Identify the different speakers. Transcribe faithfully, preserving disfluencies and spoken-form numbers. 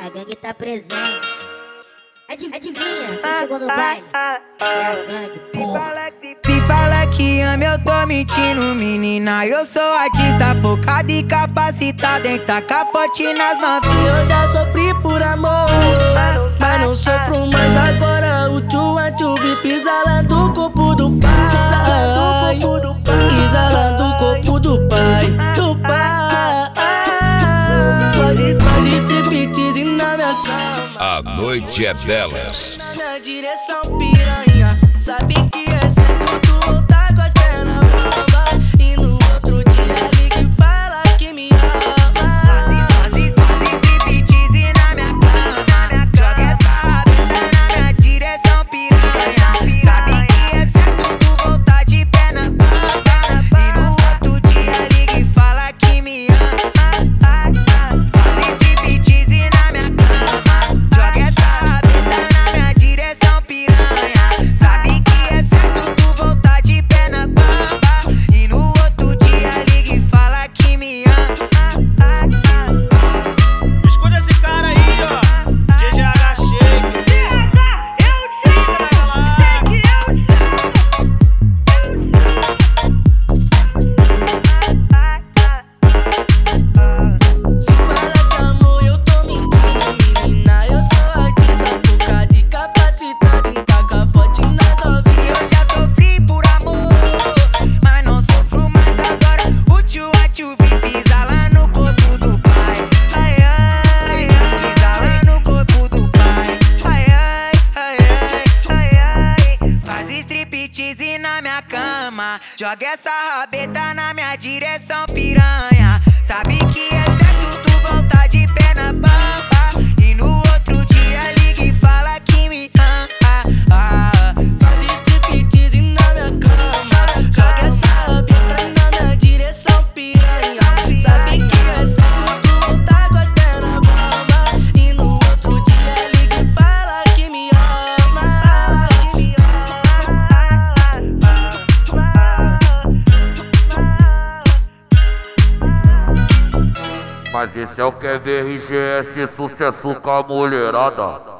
Speaker 1: A gangue tá presente. Adivinha, quem chegou no baile? É a gangue, porra.
Speaker 2: Se fala que ama, eu tô mentindo, menina. Eu sou artista focado e capacitado em tacar forte nas novinhas.
Speaker 3: Eu já sofri por amor, mas não sofro mais agora. O tchu-a-tchu pisalando o corpo do pai, pisalando o corpo do pai, do pai. Faz de triptease na minha cama.
Speaker 4: A noite é delas.
Speaker 3: Na minha direção, piranha. Sabe que é certo tu voltar com as pernas bambas. E no outro dia liga e fala que me ama.
Speaker 2: Faz striptease na minha cama. Joga essa rabeta na minha direção, piranha. Sabe que é certo tu voltar de perna bamba. E no outro dia liga e fala que me ama. Faz striptease na minha cama. Joga essa rabeta na minha direção, piranha. Sabe que é certo tu voltar de perna bamba. E no outro dia liga e fala que me ama.
Speaker 5: Escuta esse cara aí, ó, D J H Shake.
Speaker 3: Se fala que amor, eu tô mentindo, menina. Eu sou artista focado e capacitado em tacar forte nas novinhas.
Speaker 2: Eu já sofri por amor, mas não sofro mais agora. O tchu-a-tchu pisa lá no corpo do pai. Ai, ai, pisa lá no corpo do pai. Ai, ai, ai, ai, ai. Faz striptease na minha cama. Joga essa rabeta na minha direção, piranha. Sabe que é certo tu voltar de perna bamba. E no outro dia liga e fala que me ama.
Speaker 3: Faz de triptease na minha cama. Joga essa rabeta na minha direção, piranha. Sabe que é certo tu voltar com as pernas bamba. E no outro dia liga e fala que me ama.
Speaker 4: Mas esse é o Q V R G S, sucesso com a mulherada.